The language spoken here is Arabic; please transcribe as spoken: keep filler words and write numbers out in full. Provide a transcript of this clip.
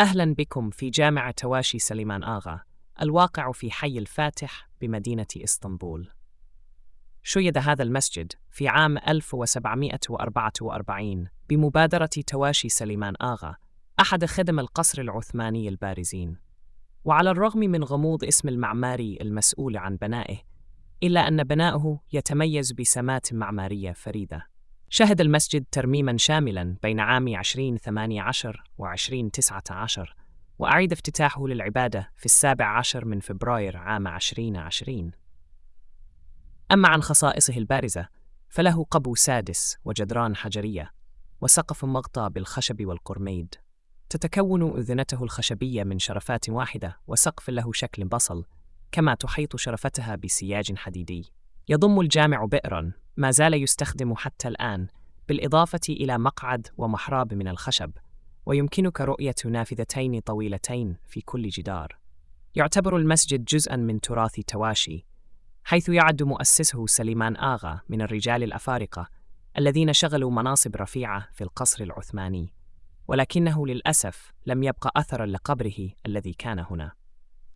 أهلا بكم في جامع تواشي سليمان آغا، الواقع في حي الفاتح بمدينة إسطنبول. شيد هذا المسجد في عام ألف وسبعمائة وأربعة وأربعين بمبادرة تواشي سليمان آغا، أحد خدم القصر العثماني البارزين. وعلى الرغم من غموض اسم المعماري المسؤول عن بنائه، إلا أن بناؤه يتميز بسمات معمارية فريدة. شهد المسجد ترميماً شاملاً بين عام عشرين ثمانية عشر وعشرين تسعة عشر، وأعيد افتتاحه للعبادة في السابع عشر من فبراير عام عشرين عشرين. أما عن خصائصه البارزة، فله قبو سادس وجدران حجرية وسقف مغطى بالخشب والقرميد. تتكون أذنته الخشبية من شرفات واحدة وسقف له شكل بصل، كما تحيط شرفتها بسياج حديدي. يضم الجامع بئراً ما زال يستخدم حتى الآن، بالإضافة إلى مقعد ومحراب من الخشب، ويمكنك رؤية نافذتين طويلتين في كل جدار. يعتبر المسجد جزءاً من تراث تواشي، حيث يعد مؤسسه سليمان آغا من الرجال الأفارقة الذين شغلوا مناصب رفيعة في القصر العثماني، ولكنه للأسف لم يبق أثراً لقبره الذي كان هنا.